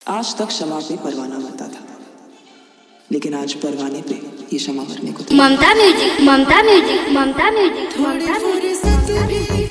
आज तक शमा पे परवाना मरता था, लेकिन आज परवाने पे ये शमा मरने को Mamta music, Mamta music, Mamta music, Mamta music.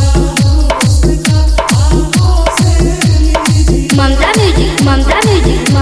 Mamta music, Mamta music.